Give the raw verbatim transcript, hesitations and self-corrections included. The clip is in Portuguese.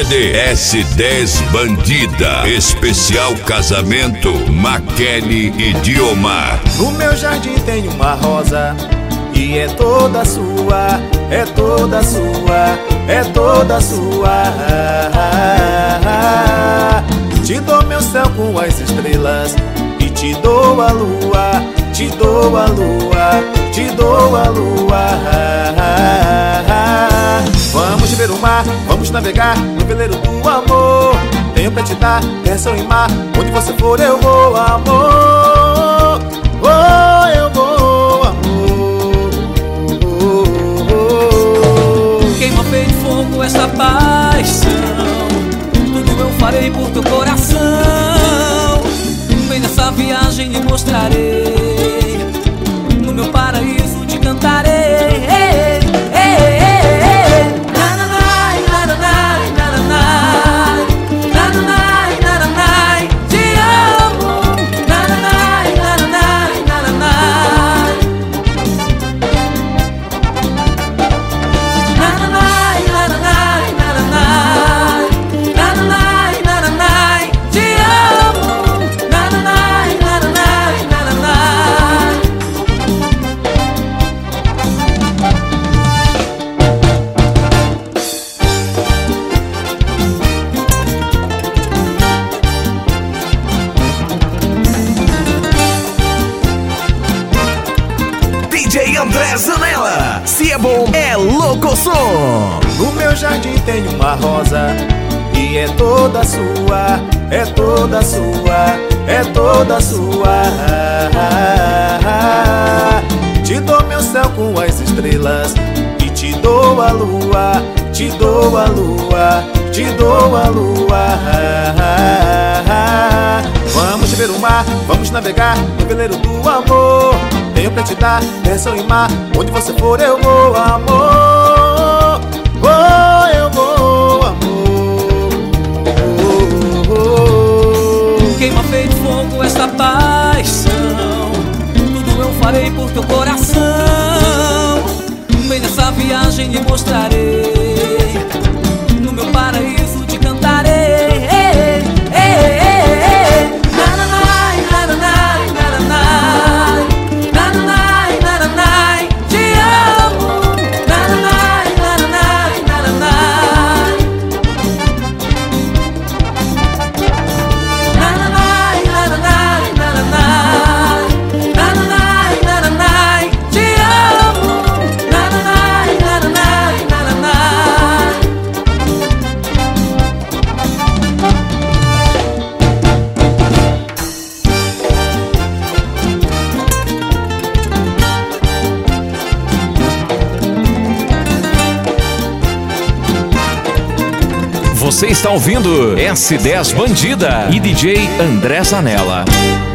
C D S dez Bandida, especial casamento Maquele e Diomar. No meu jardim tem uma rosa e é toda sua, é toda sua, é toda sua. Te dou meu céu com as estrelas e te dou a lua, te dou a lua, te dou a lua. Vamos ver o mar, vamos navegar no veleiro do amor. Tenho pra te dar terra e mar, onde você for eu vou, amor. Oh, eu vou, amor. Queima feito fogo essa paixão, tudo eu farei por teu coração. Vem nessa viagem e mostrarei, no meu paraíso te cantarei. D J André Zanella, se é bom, é louco som. No meu jardim tem uma rosa e é toda sua, é toda sua, é toda sua. Te dou meu céu com as estrelas e te dou a lua, te dou a lua, te dou a lua. Vamos ver o mar, vamos navegar no veleiro do amor. Tenho pra te dar terra e mar, onde você for eu vou, amor. Oh, eu vou, amor. Queima feito fogo essa paixão, tudo eu farei por teu coração. Vem nessa viagem e mostrarei, no meu paraíso te cantarei. Você está ouvindo S dez Bandida e D J André Zanella.